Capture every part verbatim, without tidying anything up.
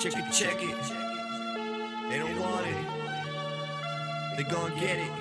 Check it, check it. They don't want it. They gon' get it.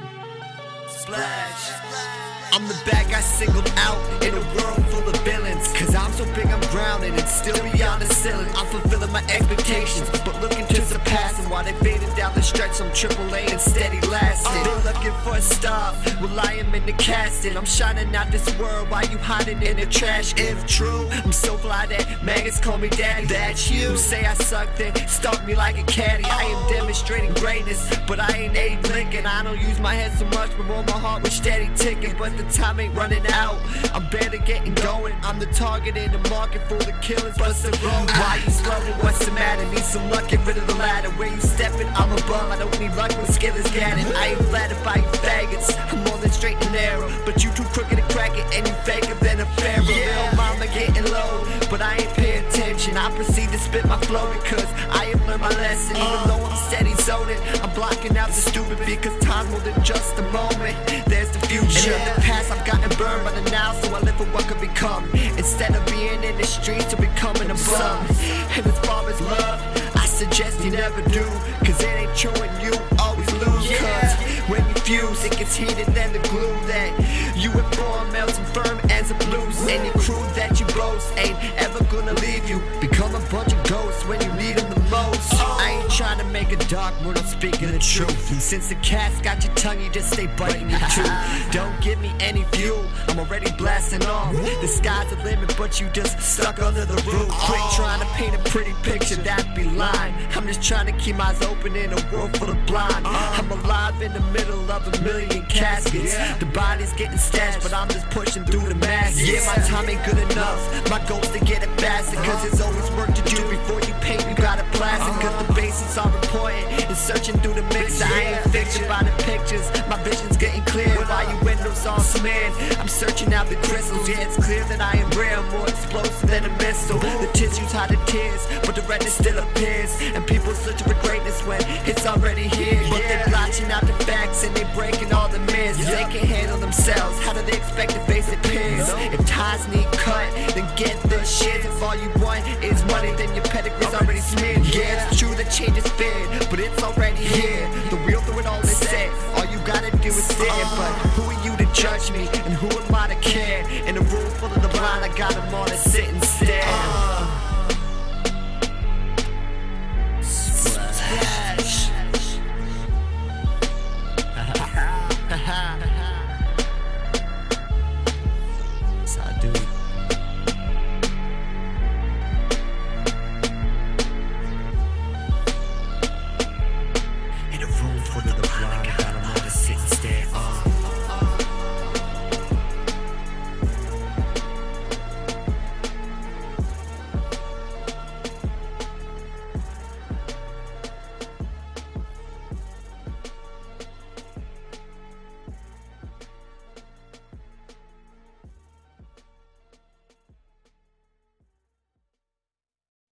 Splash. I'm the bad guy singled out in a world full of villains. Cause I'm so big I'm grounded and still beyond the ceiling. I'm fulfilling my expectations, but looking to surpass them. While they fading down the stretch, I'm triple A and steady lasting. Been looking for a stop, well I am in the casting. I'm shining out this world while you hiding in the trash. If true, I'm so fly that maggots call me daddy. That's you. Who say I suck then stalk me like a caddy. I am demonstrating greatness, but I ain't Abe Lincoln. I don't use my head so much, but roll my heart with steady ticking. But the time ain't running out, I'm better getting going. I'm the target in the market for the killers, bust the road. Why you slowing? What's the matter? Need some luck, get rid of the ladder. Where you stepping? I'm above. I don't need luck when skill is gathered. I ain't flattered by you faggots, I'm more than straight and narrow. But you too crooked to crack it, and you faker than a pharaoh. Yeah. Little mama getting low, but I ain't paying attention. I proceed to spit my flow because I have learned my lesson. Even though I'm steady zoning, I'm blocking out the stupid because time's more than just a moment. There's the future. And in the past I've gotten burned by the now, so I live for what could become. Instead of being in the streets or becoming a bum. And as far as love, I suggest you never do, cause it ain't true and you always lose. Cause when you fuse, it gets heated than the glue that you and form melting firm as a blues. And your crew that you boast ain't ever gonna leave you. Become a bunch of ghosts when you need them the most. I ain't trying to make a dark word, I'm speaking the truth. And since the cat's got your tongue, you just stay biting the truth. Don't give me any fuel, I'm already blasting off. The sky's the limit, but you just stuck under the roof. Quit trying to paint a pretty picture, that'd be lying. I'm just trying to keep my eyes open in a world full of blind. I'm alive in the middle of a million caskets. The body's getting stashed, but I'm just pushing through the masses. Yeah, my time ain't good enough, my goal's to get it faster. Cause there's always work to do before you paint, you gotta blast it. Cause the basics are important, and searching through the mix. I ain't fiction by the pictures, my vision's getting clear. While your windows all smeared, I'm searching out the crystals. Yeah, it's clear that I am real, more explosive than a missile. The tissues hide the tears, but the redness still appears. And people searching for greatness when it's already here. But they're blotching out the facts and they breaking all the myths. They can't handle themselves, how do they expect to face their peers? If ties need cut, then get the shit. If all you want is money, then your pedigree's already smeared. Yeah, it's true that change is feared, but it's already here. The real through it all is said, all you gotta do is sit. But who are you to judge me?